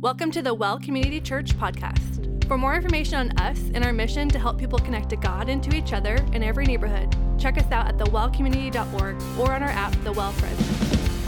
Welcome to the Well Community Church podcast. For more information on us and our mission to help people connect to God and to each other in every neighborhood, check us out at thewellcommunity.org or on our app, The Well Friends.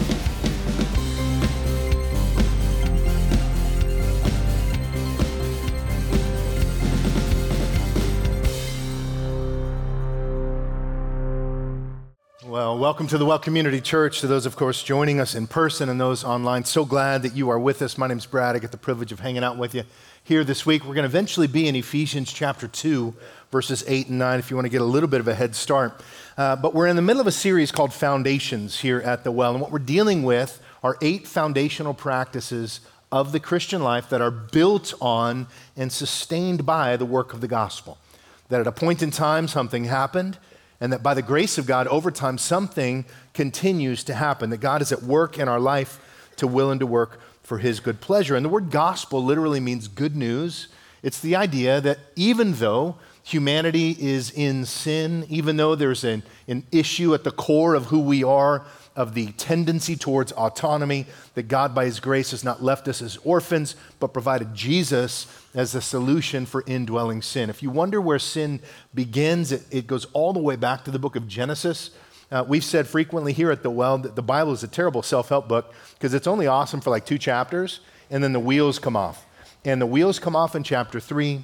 Well, welcome to the Well Community Church. To those, of course, joining us in person and those online, so glad that you are with us. My name's Brad. I get the privilege of hanging out with you here this week. We're going to eventually be in Ephesians chapter 2, verses 8 and 9, if you want to get a little bit of a head start. But we're in the middle of a series called Foundations here at the Well. And what we're dealing with are 8 foundational practices of the Christian life that are built on and sustained by the work of the gospel. That at a point in time, something happened, and that by the grace of God, over time, something continues to happen, that God is at work in our life to will and to work for his good pleasure. And the word gospel literally means good news. It's the idea that even though humanity is in sin, even though there's an issue at the core of who we are, of the tendency towards autonomy, that God by his grace has not left us as orphans, but provided Jesus as the solution for indwelling sin. If you wonder where sin begins, it goes all the way back to the book of Genesis. We've said frequently here at the Well that the Bible is a terrible self-help book because it's only awesome for like 2 chapters, and then the wheels come off. And the wheels come off in chapter 3,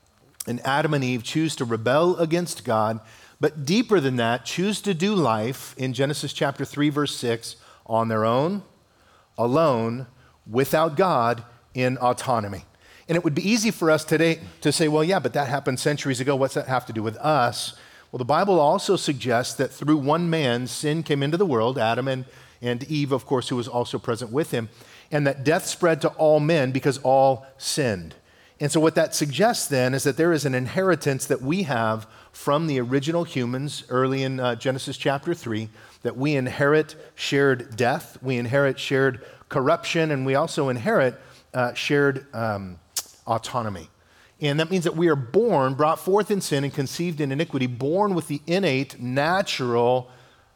and Adam and Eve choose to rebel against God, but deeper than that, choose to do life in Genesis chapter 3, verse 6, on their own, alone, without God, in autonomy. And it would be easy for us today to say, well, yeah, but that happened centuries ago. What's that have to do with us? Well, the Bible also suggests that through one man, sin came into the world, Adam and Eve, of course, who was also present with him, and that death spread to all men because all sinned. And so what that suggests then is that there is an inheritance that we have from the original humans early in Genesis chapter 3, that we inherit shared death, we inherit shared corruption, and we also inherit shared autonomy. And that means that we are born, brought forth in sin and conceived in iniquity, born with the innate, natural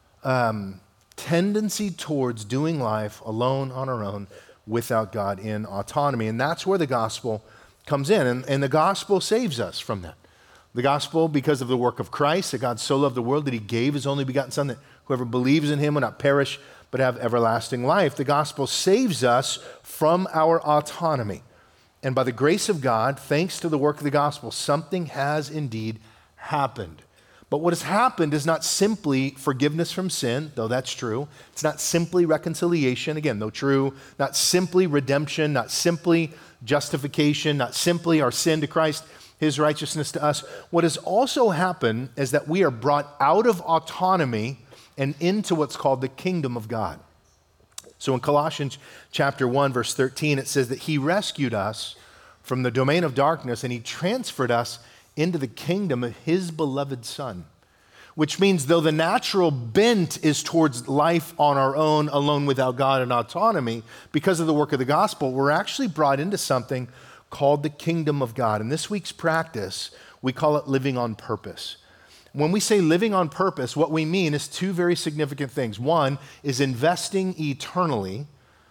tendency towards doing life alone on our own without God in autonomy. And that's where the gospel comes in, and the gospel saves us from that. The gospel, because of the work of Christ, that God so loved the world that he gave his only begotten Son, that whoever believes in him will not perish but have everlasting life. The gospel saves us from our autonomy. And by the grace of God, thanks to the work of the gospel, something has indeed happened. But what has happened is not simply forgiveness from sin, though that's true. It's not simply reconciliation, again, though true. Not simply redemption, not simply justification, not simply our sin to Christ, his righteousness to us. What has also happened is that we are brought out of autonomy and into what's called the kingdom of God. So in Colossians chapter 1, verse 13, it says that he rescued us from the domain of darkness and he transferred us into the kingdom of his beloved Son, which means though the natural bent is towards life on our own, alone without God and autonomy, because of the work of the gospel, we're actually brought into something called the kingdom of God. In this week's practice, we call it living on purpose. When we say living on purpose, what we mean is 2 very significant things. 1 is investing eternally.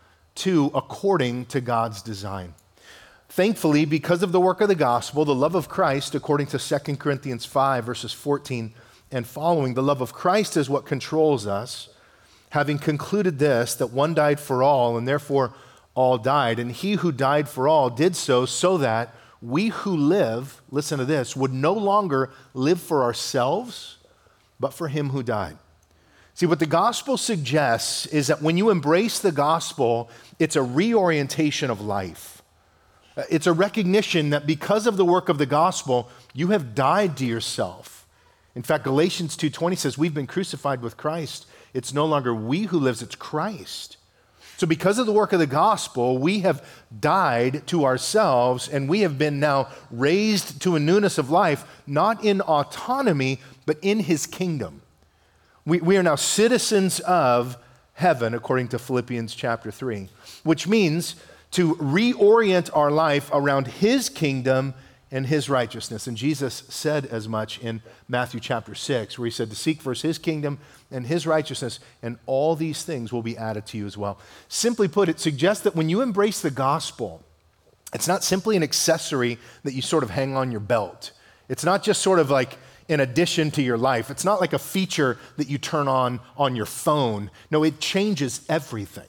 2, according to God's design. Thankfully, because of the work of the gospel, the love of Christ, according to 2 Corinthians 5, verses 14 and following, the love of Christ is what controls us, having concluded this, that one died for all, and therefore all died. And he who died for all did so that we who live, listen to this, would no longer live for ourselves, but for him who died. See, what the gospel suggests is that when you embrace the gospel, it's a reorientation of life. It's a recognition that because of the work of the gospel, you have died to yourself. In fact, Galatians 2:20 says, we've been crucified with Christ. It's no longer we who lives, it's Christ. So because of the work of the gospel, we have died to ourselves and we have been now raised to a newness of life, not in autonomy, but in his kingdom. We are now citizens of heaven, according to Philippians chapter 3, which means to reorient our life around his kingdom and his righteousness. And Jesus said as much in Matthew chapter 6, where he said to seek first his kingdom and his righteousness, and all these things will be added to you as well. Simply put, it suggests that when you embrace the gospel, It's not simply an accessory that you sort of hang on your belt. It's not just sort of like in addition to your life. It's not like a feature that you turn on your phone. No, it changes everything.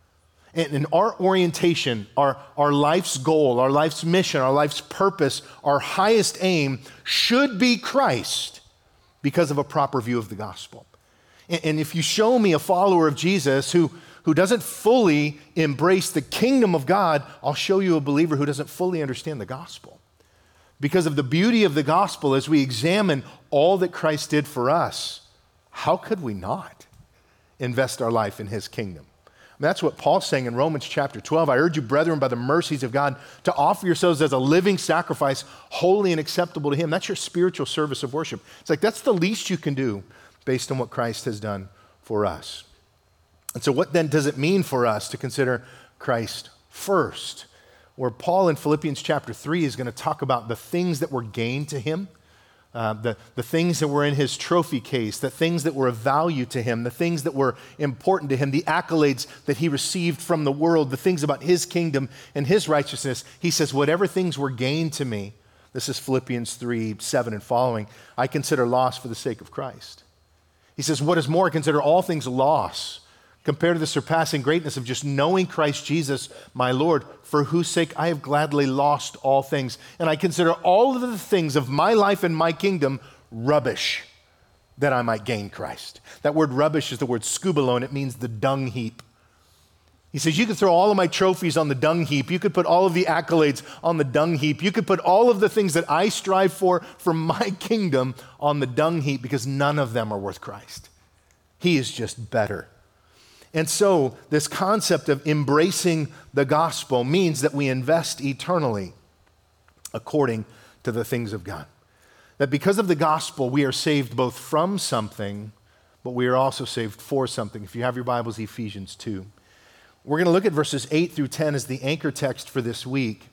And our orientation, our life's goal, our life's mission, our life's purpose, our highest aim should be Christ because of a proper view of the gospel. And if you show me a follower of Jesus who doesn't fully embrace the kingdom of God, I'll show you a believer who doesn't fully understand the gospel. Because of the beauty of the gospel, as we examine all that Christ did for us, how could we not invest our life in his kingdom? That's what Paul's saying in Romans chapter 12. I urge you, brethren, by the mercies of God, to offer yourselves as a living sacrifice, holy and acceptable to him. That's your spiritual service of worship. It's like that's the least you can do based on what Christ has done for us. And so what then does it mean for us to consider Christ first? Where Paul in Philippians chapter 3 is going to talk about the things that were gained to him, the things that were in his trophy case, the things that were of value to him, the things that were important to him, the accolades that he received from the world, the things about his kingdom and his righteousness. He says, whatever things were gained to me, this is Philippians 3:7 and following, I consider loss for the sake of Christ. He says, what is more, I consider all things loss compared to the surpassing greatness of just knowing Christ Jesus, my Lord, for whose sake I have gladly lost all things. And I consider all of the things of my life and my kingdom rubbish, that I might gain Christ. That word rubbish is the word skubalo, and it means the dung heap. He says, you could throw all of my trophies on the dung heap. You could put all of the accolades on the dung heap. You could put all of the things that I strive for my kingdom on the dung heap, because none of them are worth Christ. He is just better. And so this concept of embracing the gospel means that we invest eternally according to the things of God. That because of the gospel, we are saved both from something, but we are also saved for something. If you have your Bibles, Ephesians 2. We're going to look at verses 8 through 10 as the anchor text for this week.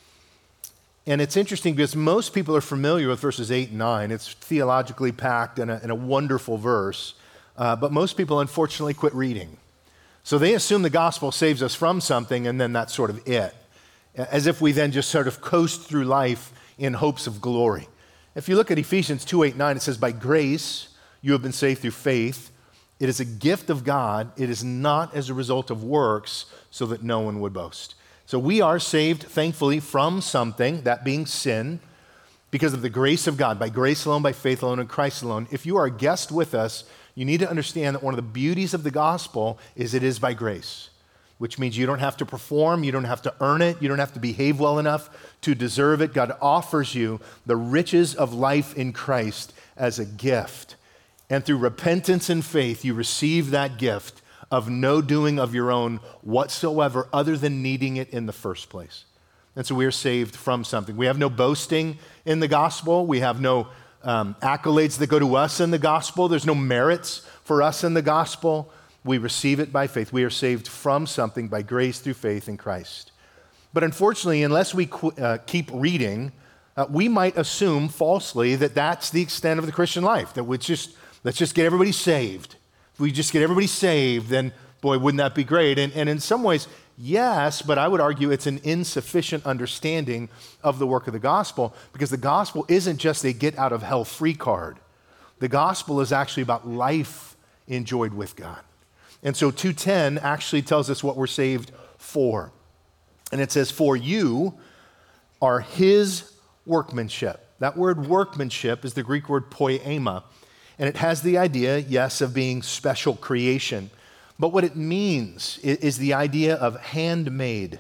And it's interesting because most people are familiar with verses 8 and 9. It's theologically packed and a wonderful verse. But most people, unfortunately, quit reading. So they assume the gospel saves us from something, and then that's sort of it. As if we then just sort of coast through life in hopes of glory. If you look at Ephesians 2:8-9, it says, by grace you have been saved through faith. It is a gift of God. It is not as a result of works, so that no one would boast. So we are saved, thankfully, from something, that being sin, because of the grace of God, by grace alone, by faith alone, in Christ alone. If you are a guest with us, you need to understand that one of the beauties of the gospel is it is by grace, which means you don't have to perform, you don't have to earn it, you don't have to behave well enough to deserve it. God offers you the riches of life in Christ as a gift. And through repentance and faith, you receive that gift of no doing of your own whatsoever other than needing it in the first place. And so we are saved from something. We have no boasting in the gospel. We have no accolades that go to us in the gospel. There's no merits for us in the gospel. We receive it by faith. We are saved from something by grace through faith in Christ. But unfortunately, unless we keep reading, we might assume falsely that that's the extent of the Christian life, that let's just get everybody saved. If we just get everybody saved, then boy, wouldn't that be great? And in some ways, yes, but I would argue it's an insufficient understanding of the work of the gospel, because the gospel isn't just a get out of hell free card. The gospel is actually about life enjoyed with God. And so 2:10 actually tells us what we're saved for. And it says, for you are his workmanship. That word workmanship is the Greek word poiema. And it has the idea, yes, of being special creation. But what it means is the idea of handmade,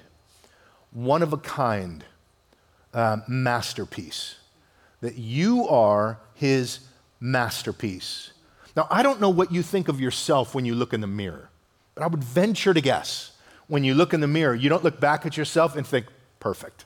one of a kind, masterpiece. That you are his masterpiece. Now, I don't know what you think of yourself when you look in the mirror, but I would venture to guess when you look in the mirror, you don't look back at yourself and think, perfect.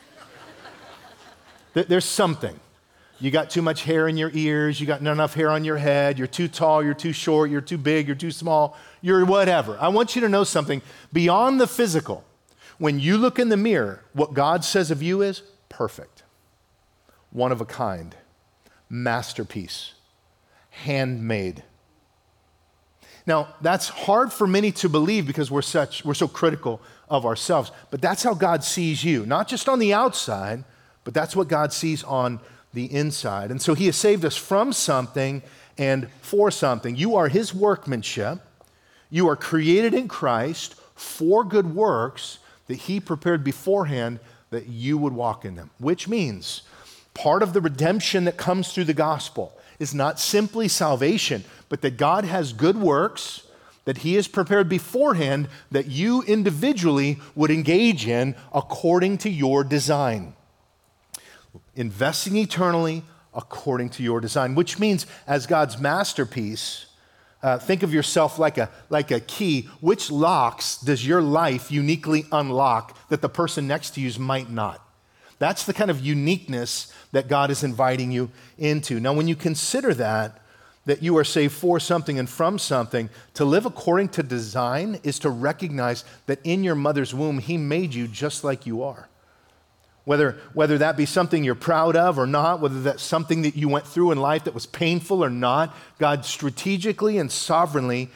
There's something. You got too much hair in your ears, you got not enough hair on your head, you're too tall, you're too short, you're too big, you're too small, you're whatever. I want you to know something. Beyond the physical, when you look in the mirror, what God says of you is perfect, one of a kind, masterpiece, handmade. Now, that's hard for many to believe because we're so critical of ourselves. But that's how God sees you, not just on the outside, but that's what God sees on the inside. And so he has saved us from something and for something. You are his workmanship. You are created in Christ for good works that he prepared beforehand that you would walk in them, which means part of the redemption that comes through the gospel is not simply salvation, but that God has good works that he has prepared beforehand that you individually would engage in according to your design. Investing eternally according to your design, which means as God's masterpiece, think of yourself like a key. Which locks does your life uniquely unlock that the person next to you might not? That's the kind of uniqueness that God is inviting you into. Now, when you consider that you are saved for something and from something, to live according to design is to recognize that in your mother's womb, he made you just like you are. Whether that be something you're proud of or not, whether that's something that you went through in life that was painful or not, God strategically and sovereignly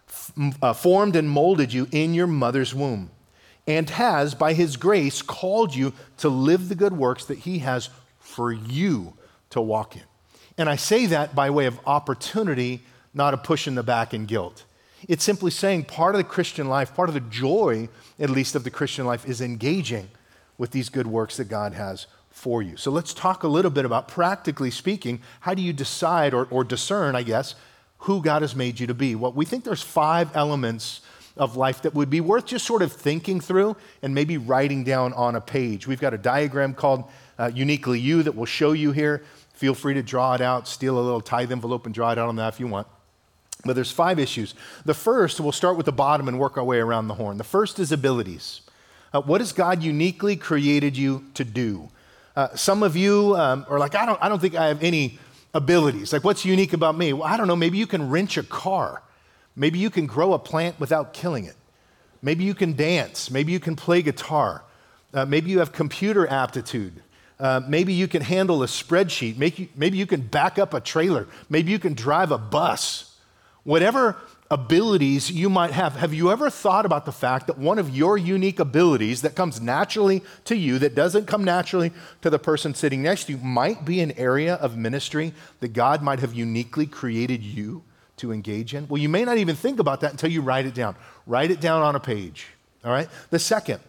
formed and molded you in your mother's womb and has, by his grace, called you to live the good works that he has for you to walk in. And I say that by way of opportunity, not a push in the back and guilt. It's simply saying part of the Christian life, part of the joy, at least, of the Christian life is engaging with these good works that God has for you. So let's talk a little bit about, practically speaking, how do you decide or discern, I guess, who God has made you to be? Well, we think there's 5 elements of life that would be worth just sort of thinking through and maybe writing down on a page. We've got a diagram called Uniquely You that we'll show you here. Feel free to draw it out, steal a little tithe envelope and draw it out on that if you want. But there's 5 issues. The first, we'll start with the bottom and work our way around the horn. The first is abilities. What has God uniquely created you to do? Some of you are like, I don't think I have any abilities. Like, what's unique about me? Well, I don't know. Maybe you can wrench a car. Maybe you can grow a plant without killing it. Maybe you can dance. Maybe you can play guitar. Maybe you have computer aptitude. Maybe you can handle a spreadsheet. Maybe you can back up a trailer. Maybe you can drive a bus. Whatever abilities you might have you ever thought about the fact that one of your unique abilities that comes naturally to you, that doesn't come naturally to the person sitting next to you, might be an area of ministry that God might have uniquely created you to engage in? Well, you may not even think about that until you write it down. Write it down on a page, all right? The second,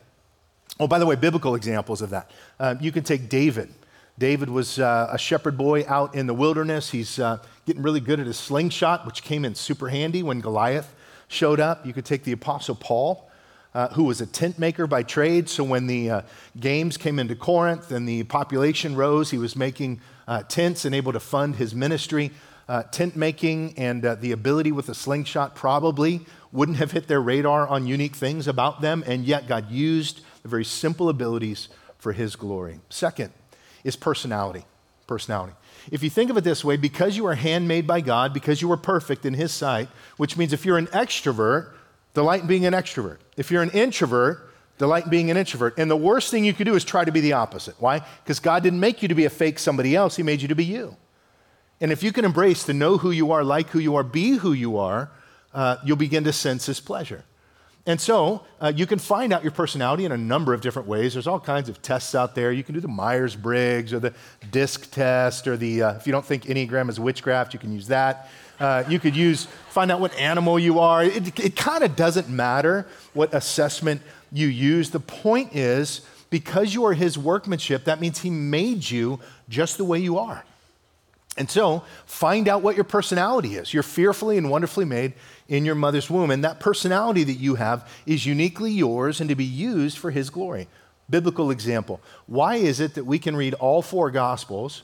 by the way, biblical examples of that. You can take David. David was a shepherd boy out in the wilderness. He's getting really good at his slingshot, which came in super handy when Goliath showed up. You could take the Apostle Paul, who was a tent maker by trade. So when the games came into Corinth and the population rose, he was making tents and able to fund his ministry. Tent making and the ability with a slingshot probably wouldn't have hit their radar on unique things about them, and yet God used the very simple abilities for his glory. Second is personality. Personality. If you think of it this way, because you are handmade by God, because you are perfect in his sight, which means if you're an extrovert, delight in being an extrovert. If you're an introvert, delight in being an introvert. And the worst thing you could do is try to be the opposite. Why? Because God didn't make you to be a fake somebody else. He made you to be you. And if you can embrace to know who you are, like who you are, be who you are, you'll begin to sense his pleasure. And so you can find out your personality in a number of different ways. There's all kinds of tests out there. You can do the Myers-Briggs or the DISC test or the, if you don't think Enneagram is witchcraft, you can use that. You could find out what animal you are. It kind of doesn't matter what assessment you use. The point is, because you are his workmanship, that means he made you just the way you are. And so, find out what your personality is. You're fearfully and wonderfully made in your mother's womb, and that personality that you have is uniquely yours and to be used for his glory. Biblical example. Why is it that we can read all four Gospels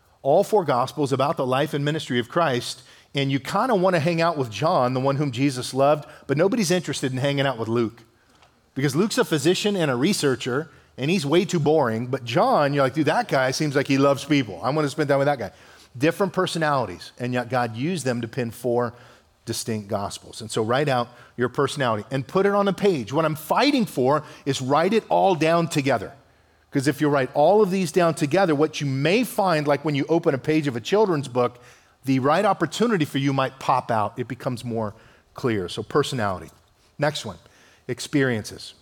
about the life and ministry of Christ, and you kind of want to hang out with John, the one whom Jesus loved, but nobody's interested in hanging out with Luke? Because Luke's a physician and a researcher, and he's way too boring, but John, you're like, dude, that guy seems like he loves people. I want to spend time with that guy. Different personalities, and yet God used them to pen 4 distinct gospels. And so write out your personality and put it on a page. What I'm fighting for is write it all down together. Because if you write all of these down together, what you may find, like when you open a page of a children's book, the right opportunity for you might pop out. It becomes more clear. So personality. Next one, experiences.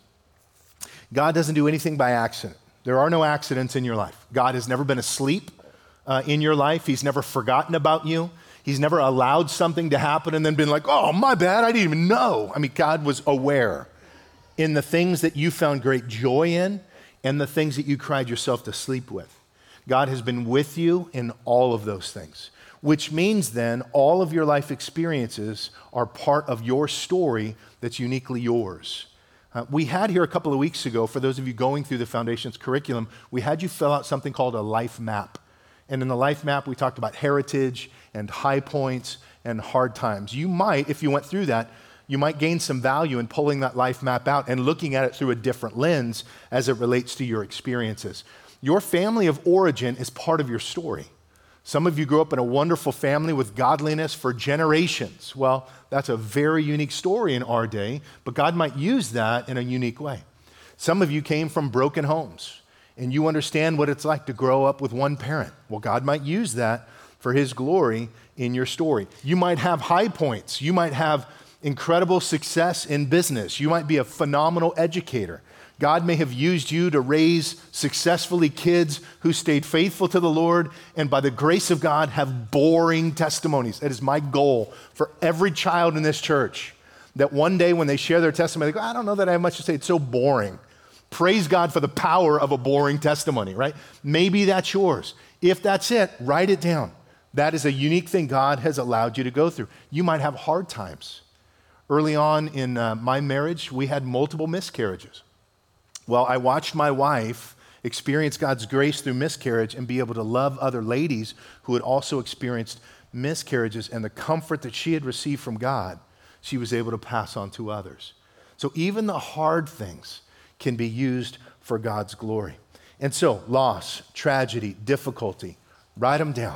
God doesn't do anything by accident. There are no accidents in your life. God has never been asleep in your life. He's never forgotten about you. He's never allowed something to happen and then been like, oh, my bad, I didn't even know. I mean, God was aware in the things that you found great joy in and the things that you cried yourself to sleep with. God has been with you in all of those things, which means then all of your life experiences are part of your story that's uniquely yours. We had here a couple of weeks ago, for those of you going through the Foundations curriculum, we had you fill out something called a life map. And in the life map, we talked about heritage and high points and hard times. You might, if you went through that, you might gain some value in pulling that life map out and looking at it through a different lens as it relates to your experiences. Your family of origin is part of your story. Some of you grew up in a wonderful family with godliness for generations. Well, that's a very unique story in our day, but God might use that in a unique way. Some of you came from broken homes, and you understand what it's like to grow up with one parent. Well, God might use that for His glory in your story. You might have high points. You might have incredible success in business. You might be a phenomenal educator. God may have used you to raise successfully kids who stayed faithful to the Lord and by the grace of God have boring testimonies. That is my goal for every child in this church, that one day when they share their testimony, they go, I don't know that I have much to say. It's so boring. Praise God for the power of a boring testimony, right? Maybe that's yours. If that's it, write it down. That is a unique thing God has allowed you to go through. You might have hard times. Early on in my marriage, we had multiple miscarriages. Well, I watched my wife experience God's grace through miscarriage and be able to love other ladies who had also experienced miscarriages, and the comfort that she had received from God, she was able to pass on to others. So even the hard things can be used for God's glory. And so loss, tragedy, difficulty, write them down.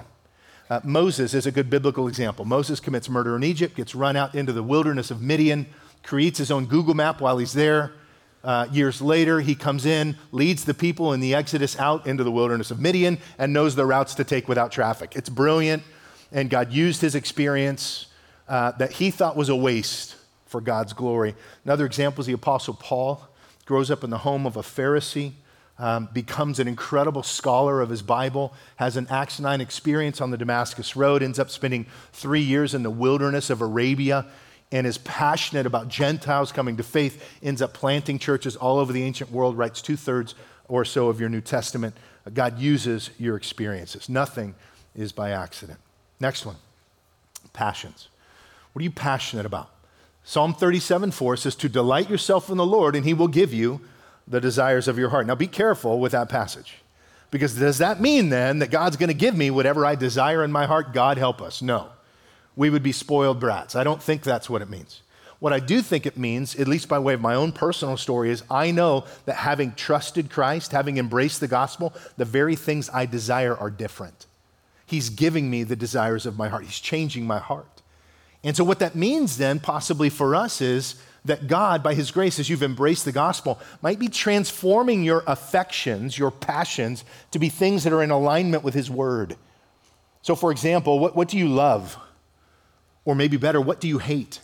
Moses is a good biblical example. Moses commits murder in Egypt, gets run out into the wilderness of Midian, creates his own Google map while he's there. Years later, he comes in, leads the people in the Exodus out into the wilderness of Midian, and knows the routes to take without traffic. It's brilliant, and God used his experience that he thought was a waste for God's glory. Another example is the Apostle Paul. Grows up in the home of a Pharisee, becomes an incredible scholar of his Bible, has an Acts 9 experience on the Damascus Road, ends up spending 3 years in the wilderness of Arabia, and is passionate about Gentiles coming to faith, ends up planting churches all over the ancient world, writes 2/3 or so of your New Testament. God uses your experiences. Nothing is by accident. Next one, passions. What are you passionate about? Psalm 37:4 says to delight yourself in the Lord and He will give you the desires of your heart. Now be careful with that passage, because does that mean then that God's going to give me whatever I desire in my heart? God help us. No. We would be spoiled brats. I don't think that's what it means. What I do think it means, at least by way of my own personal story, is I know that having trusted Christ, having embraced the gospel, the very things I desire are different. He's giving me the desires of my heart. He's changing my heart. And so what that means then, possibly for us, is that God, by His grace, as you've embraced the gospel, might be transforming your affections, your passions, to be things that are in alignment with His word. So for example, what do you love? Or maybe better, what do you hate?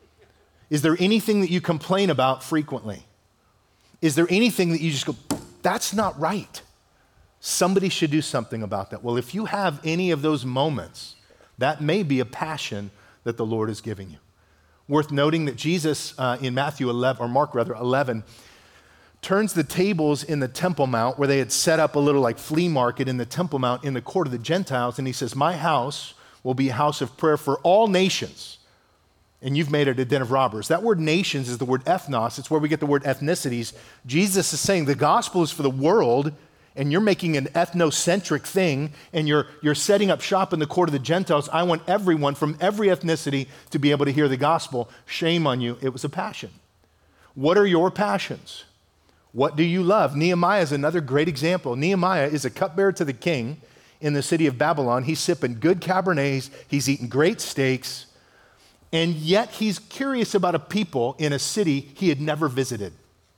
Is there anything that you complain about frequently? Is there anything that you just go, that's not right? Somebody should do something about that. Well, if you have any of those moments, that may be a passion that the Lord is giving you. Worth noting that Jesus in Matthew 11, or Mark rather, 11, turns the tables in the Temple Mount where they had set up a little like flea market in the Temple Mount in the court of the Gentiles, and He says, my house will be a house of prayer for all nations, and you've made it a den of robbers. That word nations is the word ethnos. It's where we get the word ethnicities. Jesus is saying the gospel is for the world, and you're making an ethnocentric thing, and you're setting up shop in the court of the Gentiles. I want everyone from every ethnicity to be able to hear the gospel. Shame on you. It was a passion. What are your passions? What do you love? Nehemiah is another great example. Nehemiah is a cupbearer to the king in the city of Babylon. He's sipping good Cabernets, he's eating great steaks, and yet he's curious about a people in a city he had never visited.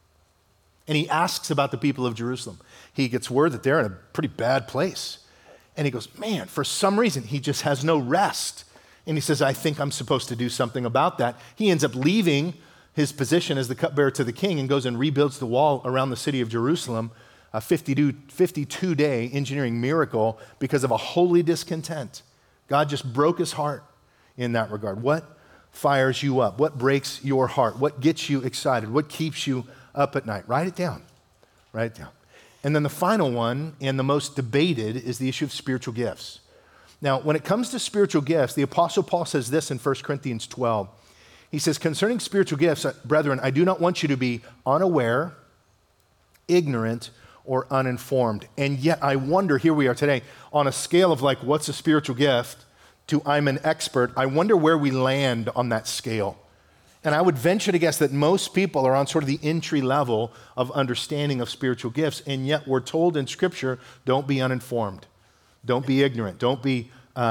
And he asks about the people of Jerusalem. He gets word that they're in a pretty bad place. And he goes, man, for some reason, he just has no rest. And he says, I think I'm supposed to do something about that. He ends up leaving his position as the cupbearer to the king and goes and rebuilds the wall around the city of Jerusalem, a 52-day engineering miracle because of a holy discontent. God just broke his heart in that regard. What fires you up? What breaks your heart? What gets you excited? What keeps you up at night? Write it down. Write it down. And then the final one, and the most debated, is the issue of spiritual gifts. Now, when it comes to spiritual gifts, the Apostle Paul says this in 1 Corinthians 12. He says, concerning spiritual gifts, brethren, I do not want you to be unaware, ignorant, or uninformed. And yet I wonder, here we are today, on a scale of like, what's a spiritual gift to I'm an expert, I wonder where we land on that scale. And I would venture to guess that most people are on sort of the entry level of understanding of spiritual gifts, and yet we're told in Scripture, don't be uninformed. Don't be ignorant. Don't be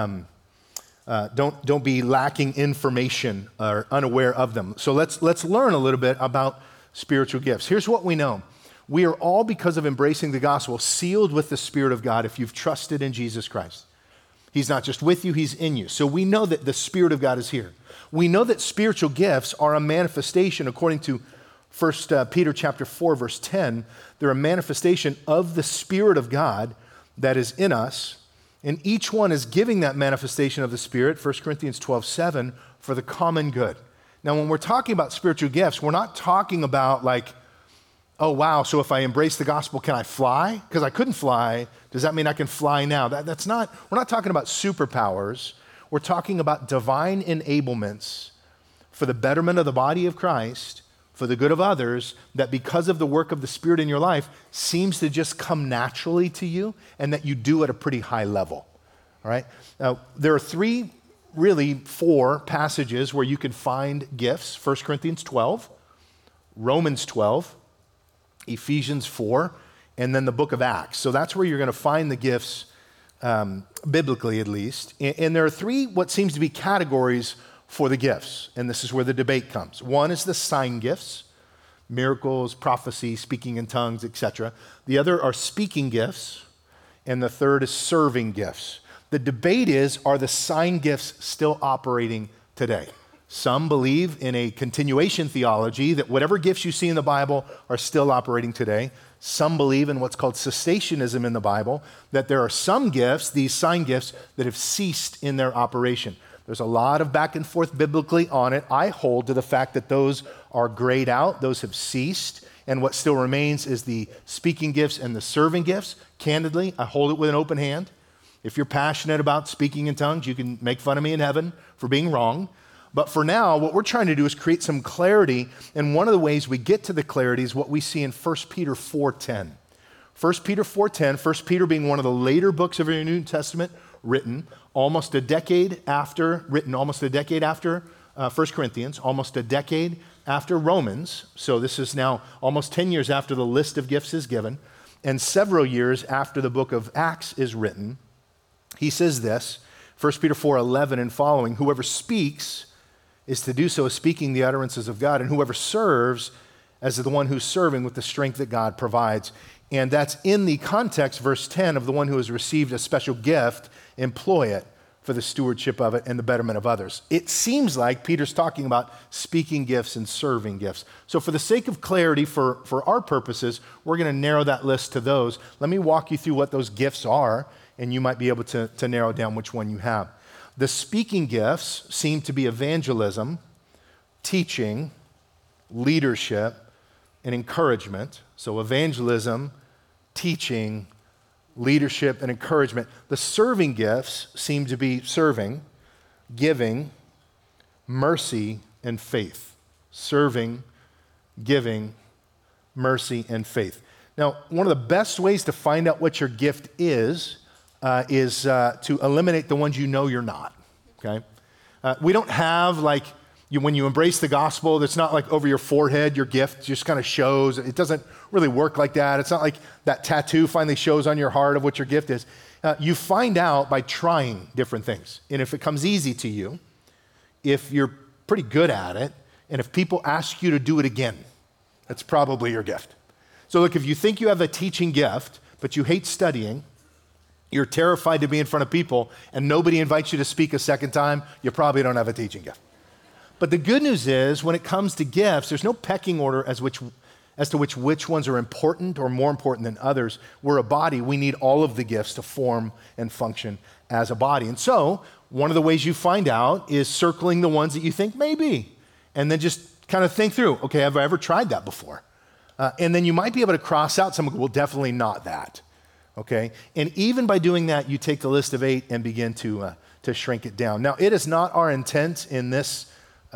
lacking information or unaware of them. So let's learn a little bit about spiritual gifts. Here's what we know. We are all, because of embracing the gospel, sealed with the Spirit of God if you've trusted in Jesus Christ. He's not just with you, he's in you. So we know that the Spirit of God is here. We know that spiritual gifts are a manifestation, according to 1 Peter chapter 4, verse 10, they're a manifestation of the Spirit of God that is in us. And each one is giving that manifestation of the Spirit, 1 Corinthians 12:7, for the common good. Now, when we're talking about spiritual gifts, we're not talking about like, oh, wow, so if I embrace the gospel, can I fly? Because I couldn't fly. Does that mean I can fly now? That's not, we're not talking about superpowers. We're talking about divine enablements for the betterment of the body of Christ, for the good of others, that because of the work of the Spirit in your life seems to just come naturally to you and that you do at a pretty high level, all right? Now, there are four passages where you can find gifts: 1 Corinthians 12, Romans 12, Ephesians 4, and then the book of Acts. So that's where you're going to find the gifts, biblically at least. And there are three what seems to be categories for the gifts, and this is where the debate comes. One is the sign gifts, miracles, prophecy, speaking in tongues, etc. The other are speaking gifts, and the third is serving gifts. The debate is, are the sign gifts still operating today? Some believe in a continuation theology that whatever gifts you see in the Bible are still operating today. Some believe in what's called cessationism in the Bible, that there are some gifts, these sign gifts, that have ceased in their operation. There's a lot of back and forth biblically on it. I hold to the fact that those are grayed out, those have ceased, and what still remains is the speaking gifts and the serving gifts. Candidly, I hold it with an open hand. If you're passionate about speaking in tongues, you can make fun of me in heaven for being wrong. But for now, what we're trying to do is create some clarity, and one of the ways we get to the clarity is what we see in 1 Peter 4:10. 1 Peter 4:10, 1 Peter being one of the later books of your New Testament, written almost a decade after 1 Corinthians, almost a decade after Romans. So this is now almost 10 years after the list of gifts is given, and several years after the book of Acts is written. He says this, 1 Peter 4:11 and following, whoever speaks is to do so as speaking the utterances of God, and whoever serves as the one who's serving with the strength that God provides. And that's in the context, verse 10, of the one who has received a special gift, employ it for the stewardship of it and the betterment of others. It seems like Peter's talking about speaking gifts and serving gifts. So for the sake of clarity, for our purposes, we're going to narrow that list to those. Let me walk you through what those gifts are, and you might be able to narrow down which one you have. The speaking gifts seem to be evangelism, teaching, leadership, and encouragement. So evangelism, teaching, leadership, and encouragement. The serving gifts seem to be serving, giving, mercy, and faith. Serving, giving, mercy, and faith. Now, one of the best ways to find out what your gift is to eliminate the ones you know you're not, okay? We don't have when you embrace the gospel, it's not like over your forehead, your gift just kind of shows. It doesn't really work like that. It's not like that tattoo finally shows on your heart of what your gift is. You find out by trying different things. And if it comes easy to you, if you're pretty good at it, and if people ask you to do it again, that's probably your gift. So look, if you think you have a teaching gift, but you hate studying, you're terrified to be in front of people, and nobody invites you to speak a second time, you probably don't have a teaching gift. But the good news is, when it comes to gifts, there's no pecking order as to which ones are important or more important than others. We're a body. We need all of the gifts to form and function as a body. And so one of the ways you find out is circling the ones that you think may be, and then just kind of think through, okay, have I ever tried that before? And then you might be able to cross out some, well, definitely not that, okay? And even by doing that, you take the list of 8 and begin to shrink it down. Now, it is not our intent in this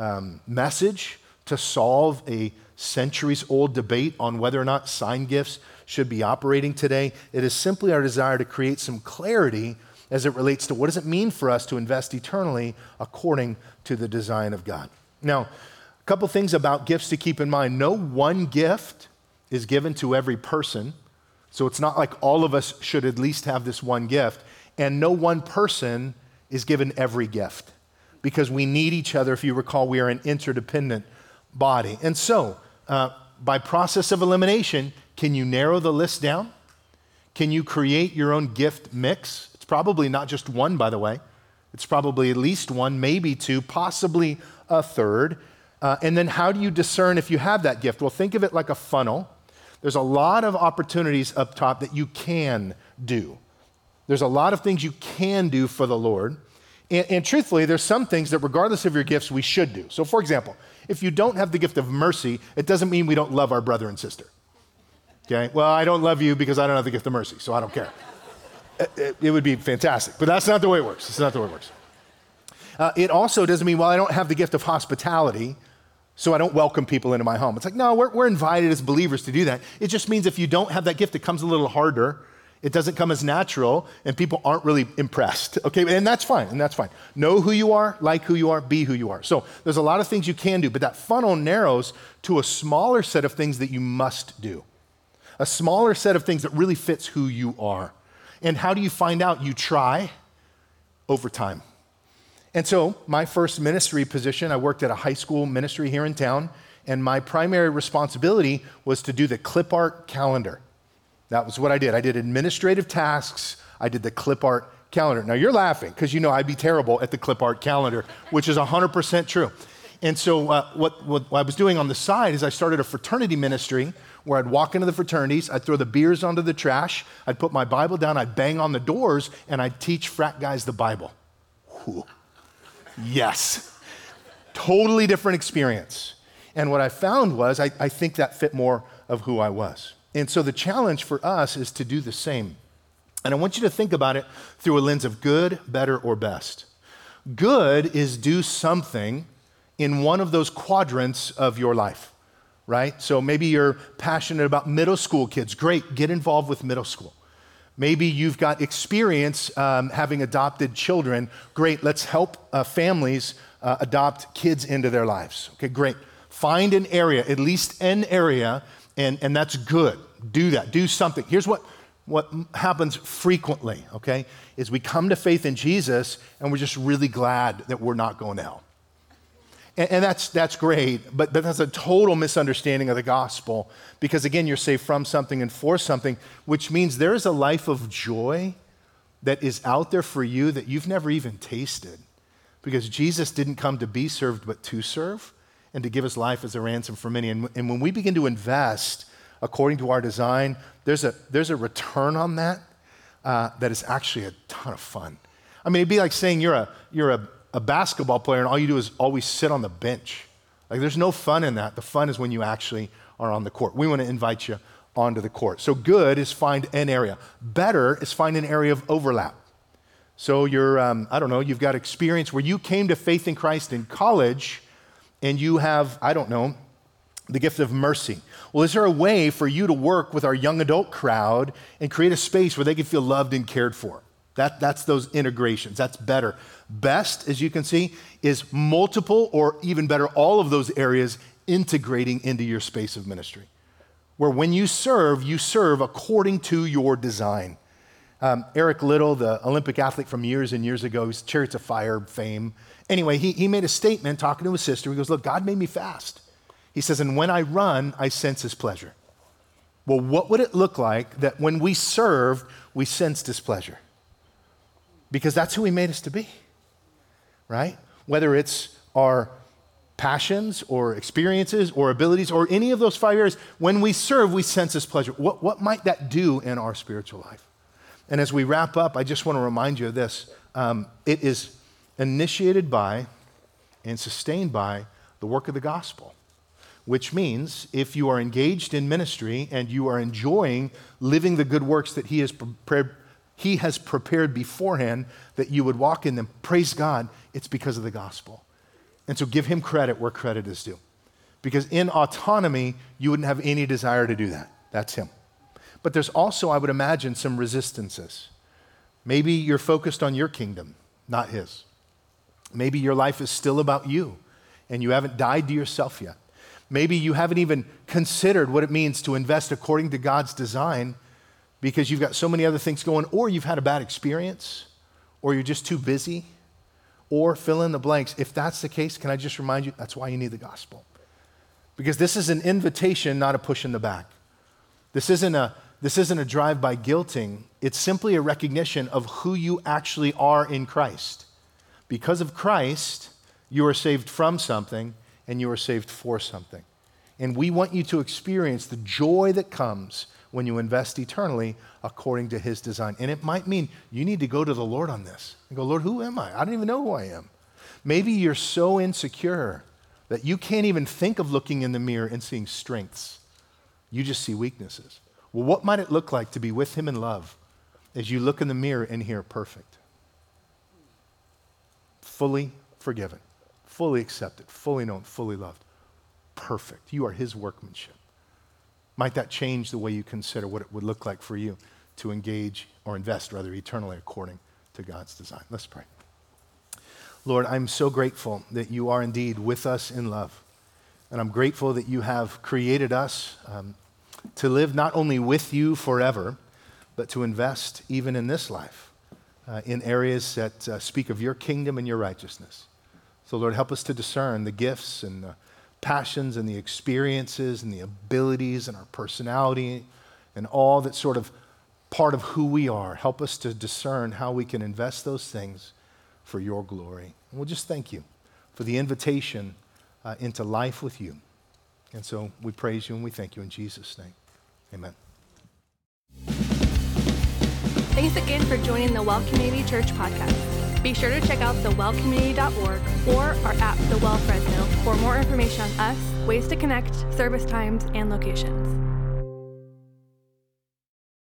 message to solve a centuries-old debate on whether or not sign gifts should be operating today. It is simply our desire to create some clarity as it relates to what does it mean for us to invest eternally according to the design of God. Now, a couple things about gifts to keep in mind. No one gift is given to every person, so it's not like all of us should at least have this one gift, and no one person is given every gift, because we need each other. If you recall, we are an interdependent body. And so, by process of elimination, can you narrow the list down? Can you create your own gift mix? It's probably not just one, by the way. It's probably at least one, maybe 2, possibly a third. And then how do you discern if you have that gift? Well, think of it like a funnel. There's a lot of opportunities up top that you can do. There's a lot of things you can do for the Lord. And truthfully, there's some things that regardless of your gifts, we should do. So for example, if you don't have the gift of mercy, it doesn't mean we don't love our brother and sister. Okay? Well, I don't love you because I don't have the gift of mercy, so I don't care. It would be fantastic, but that's not the way it works. It's not the way it works. It also doesn't mean, well, I don't have the gift of hospitality, so I don't welcome people into my home. It's like, no, we're invited as believers to do that. It just means if you don't have that gift, it comes a little harder. It doesn't come as natural, and people aren't really impressed, okay? And that's fine, Know who you are, like who you are, be who you are. So there's a lot of things you can do, but that funnel narrows to a smaller set of things that you must do, a smaller set of things that really fits who you are. And how do you find out? You try over time. And so my first ministry position, I worked at a high school ministry here in town, and my primary responsibility was to do the clip art calendar. That was what I did. I did administrative tasks. I did the clip art calendar. Now you're laughing because you know I'd be terrible at the clip art calendar, which is 100% true. And so what I was doing on the side is I started a fraternity ministry where I'd walk into the fraternities, I'd throw the beers onto the trash, I'd put my Bible down, I'd bang on the doors, and I'd teach frat guys the Bible. Whew. Yes. Totally different experience. And what I found was I think that fit more of who I was. And so the challenge for us is to do the same. And I want you to think about it through a lens of good, better, or best. Good is do something in one of those quadrants of your life, right? So maybe you're passionate about middle school kids. Great, get involved with middle school. Maybe you've got experience having adopted children. Great, let's help families adopt kids into their lives. Okay, great. Find an area, at least an area, and that's good. Do that, do something. Here's what happens frequently, okay, is we come to faith in Jesus and we're just really glad that we're not going to hell. And that's great, but that's a total misunderstanding of the gospel because, again, you're saved from something and for something, which means there is a life of joy that is out there for you that you've never even tasted because Jesus didn't come to be served but to serve and to give his life as a ransom for many. And when we begin to invest according to our design, there's a return on that that is actually a ton of fun. I mean, it'd be like saying you're a basketball player and all you do is always sit on the bench. Like there's no fun in that. The fun is when you actually are on the court. We want to invite you onto the court. So good is find an area. Better is find an area of overlap. So you're, you've got experience where you came to faith in Christ in college and you have, the gift of mercy. Well, is there a way for you to work with our young adult crowd and create a space where they can feel loved and cared for? That's those integrations. That's better. Best, as you can see, is multiple or even better, all of those areas integrating into your space of ministry. Where when you serve according to your design. Eric Little, the Olympic athlete from years and years ago, who's Chariots of Fire fame. Anyway, he made a statement talking to his sister. He goes, look, God made me fast. He says, and when I run, I sense his pleasure. Well, what would it look like that when we served, we sensed his pleasure? because that's who he made us to be, right? Whether it's our passions or experiences or abilities or any of those 5 areas, when we serve, we sense his pleasure. What might that do in our spiritual life? And as we wrap up, I just want to remind you of this. It is initiated by and sustained by the work of the gospel, which means if you are engaged in ministry and you are enjoying living the good works that he has prepared beforehand that you would walk in them, praise God, it's because of the gospel. And so give him credit where credit is due. Because in autonomy, you wouldn't have any desire to do that. That's him. But there's also, I would imagine, some resistances. Maybe you're focused on your kingdom, not his. Maybe your life is still about you and you haven't died to yourself yet. Maybe you haven't even considered what it means to invest according to God's design because you've got so many other things going, or you've had a bad experience, or you're just too busy, or fill in the blanks. If that's the case, can I just remind you, that's why you need the gospel. Because this is an invitation, not a push in the back. This isn't a drive-by guilting. It's simply a recognition of who you actually are in Christ. Because of Christ, you are saved from something and you are saved for something. And we want you to experience the joy that comes when you invest eternally according to his design. And it might mean you need to go to the Lord on this and go, Lord, who am I? I don't even know who I am. Maybe you're so insecure that you can't even think of looking in the mirror and seeing strengths. You just see weaknesses. Well, what might it look like to be with him in love as you look in the mirror and hear perfect? Fully forgiven, fully accepted, fully known, fully loved. Perfect. You are his workmanship. Might that change the way you consider what it would look like for you to engage or invest, rather, eternally according to God's design? Let's pray. Lord, I'm so grateful that you are indeed with us in love. And I'm grateful that you have created us to live not only with you forever, but to invest even in this life in areas that speak of your kingdom and your righteousness. So Lord, help us to discern the gifts and the passions and the experiences and the abilities and our personality and all that's sort of part of who we are. Help us to discern how we can invest those things for your glory. And we'll just thank you for the invitation into life with you. And so we praise you and we thank you in Jesus' name. Amen. Thanks again for joining the Well Community Church podcast. Be sure to check out thewellcommunity.org or our app, The Well Fresno, for more information on us, ways to connect, service times, and locations.